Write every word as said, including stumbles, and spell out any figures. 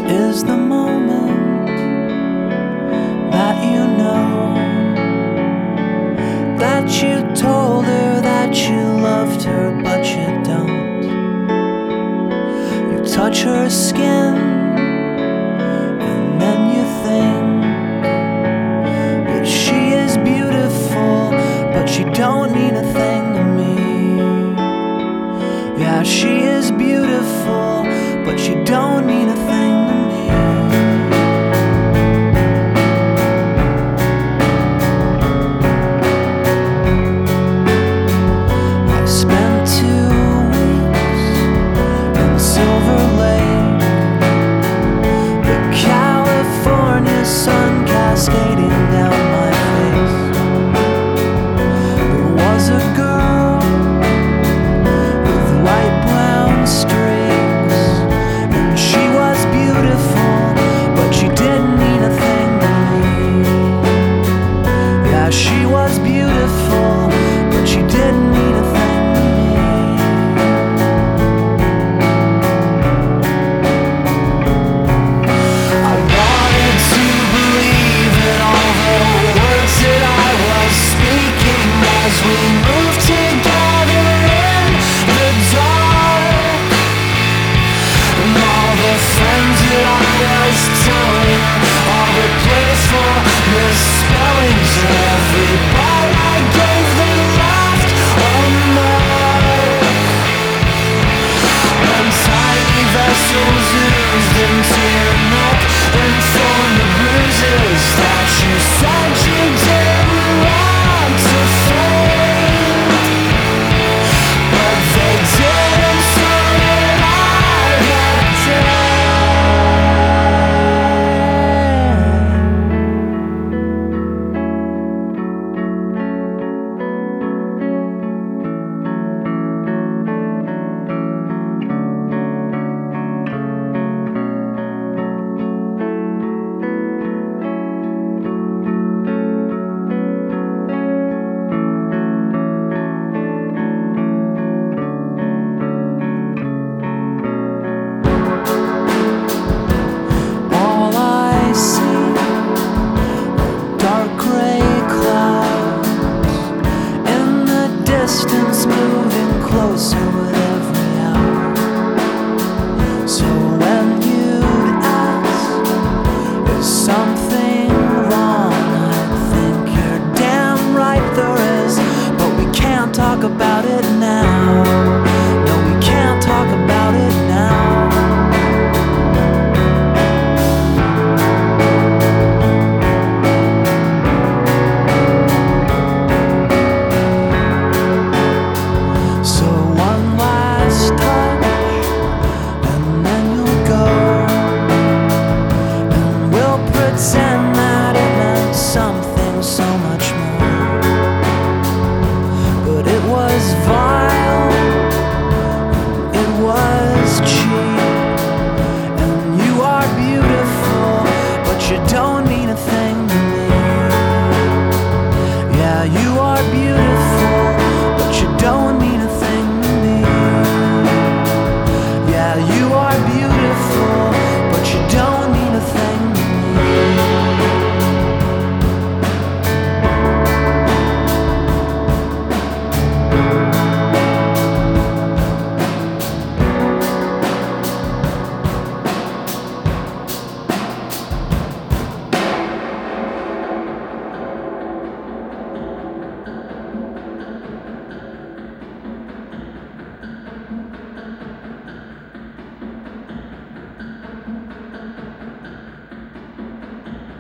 is the moment that you know that you told her that you loved her, but you don't. You touch her skin, and then you think that she is beautiful, but she don't mean a thing to me. Yeah, she is beautiful, but she don't mean a thing.